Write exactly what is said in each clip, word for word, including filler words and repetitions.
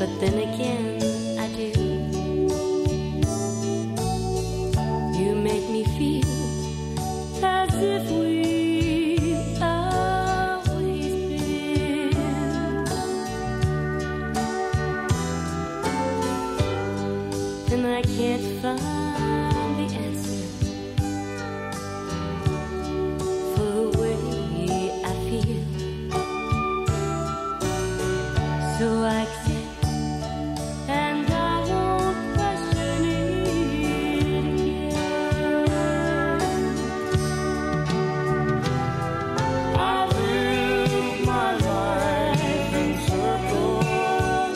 but then again I do. You make me feel as if we've always been. And I can't find the answer for the way I feel. So I accept, and I won't question it again. I live my life in circles,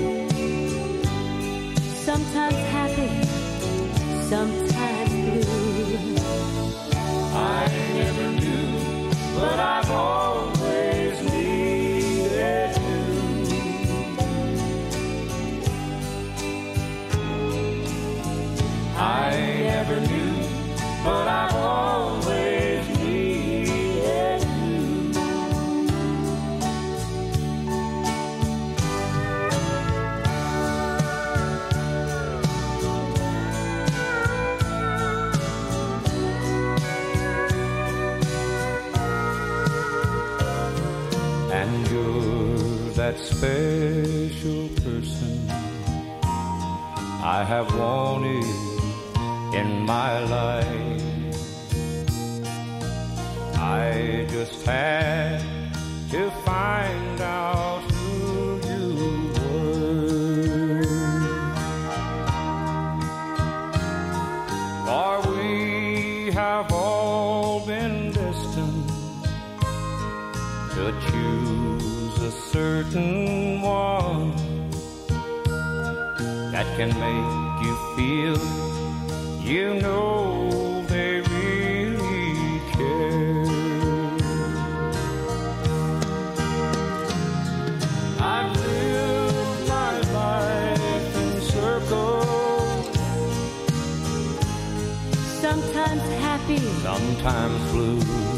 Sometimes happy, sometimes blue. I never knew, but I've always needed you. I never knew, but I've always needed you. And you're that special person I have wanted in my life. I just had to find out who you were. For we have all been destined to choose a certain one that can make you feel you know they really care. I've lived my life in circles, Sometimes happy, sometimes blue.